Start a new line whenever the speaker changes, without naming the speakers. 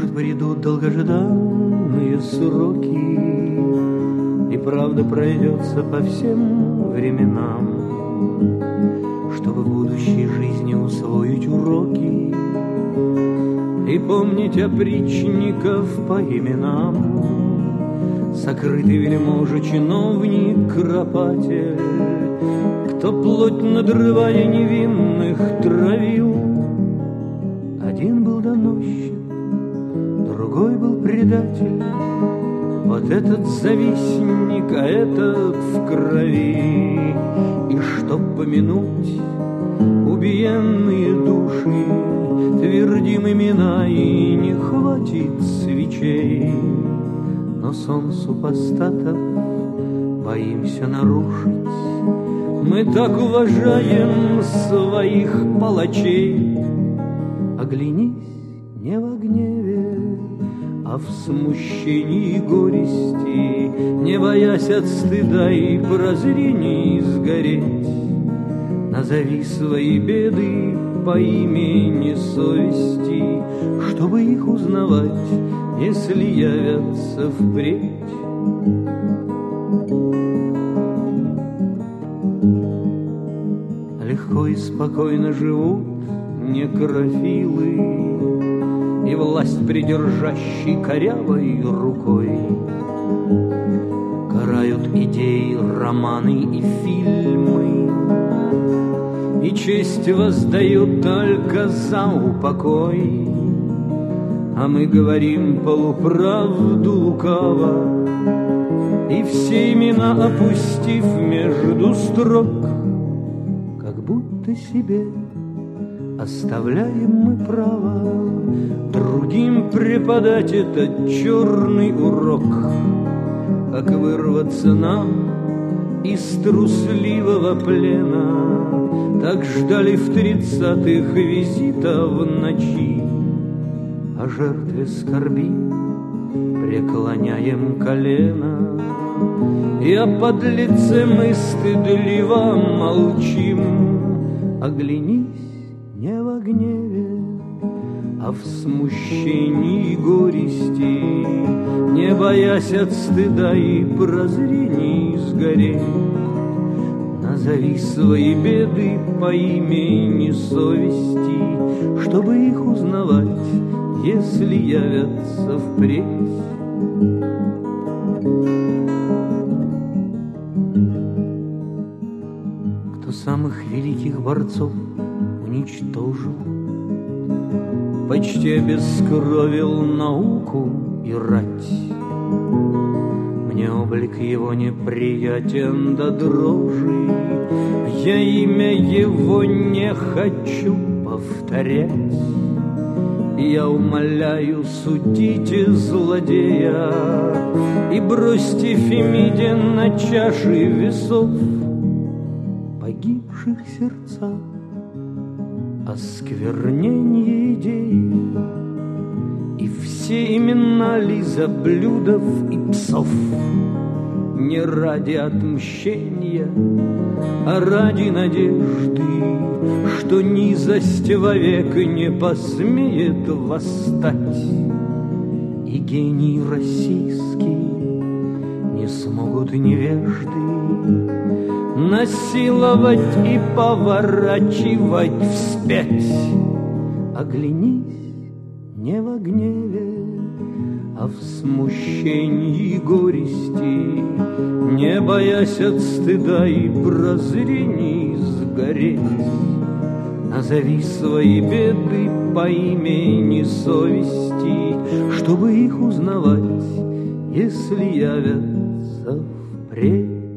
вот придут долгожданные сроки, и правда пройдется по всем временам, чтобы в будущей жизни усвоить уроки и помнить опричников по именам. Сокрытый вельможа, чиновник, кропатель, кто плоть надрывая невинных травил. Один был доносчик, другой был предатель, вот этот завистник, а этот в крови. И чтоб помянуть убиенные души, твердим имена, и не хватит свечей. Но сон супостатов боимся нарушить, мы так уважаем своих палачей. Оглянись не в гневе, а в смущении и горести, не боясь от стыда и прозрений сгореть. Назови свои беды по имени совести, чтобы их узнавать, если явятся впредь. Легко и спокойно живут некрофилы, и власть придержащей корявой рукой карают идеи, романы и фильмы, и честь воздают только за упокой. А мы говорим полуправду лукаво, и все имена опустив между строк, как будто себе оставляем мы право другим преподать этот черный урок. Как вырваться нам из трусливого плена, так ждали в 30-х визита в ночи. О жертве скорби преклоняем колено, и о подлеце мы стыдливо молчим. Оглянись не во гневе, а в смущении и горести, не боясь от стыда и прозрений сгореть. Назови свои беды по имени совести, чтобы их узнавать, если явятся впредь. Кто самых великих борцов уничтожил, почти обескровил науку и рать. Мне облик его неприятен до дрожи, я имя его не хочу повторять. Я умоляю, судите злодея и бросьте Фемиде на чаши весов погибших сердца, осквернение идей, и все имена лизоблюдов и псов. Не ради отмщения, а ради надежды, что низость вовек не посмеет восстать. И гений российский не смогут невежды насиловать и поворачивать вспять. Оглянись не во гневе, а в смущении и горести, не боясь от стыда и прозрений сгореть. Назови свои беды по имени совести, чтобы их узнавать, если явятся впредь.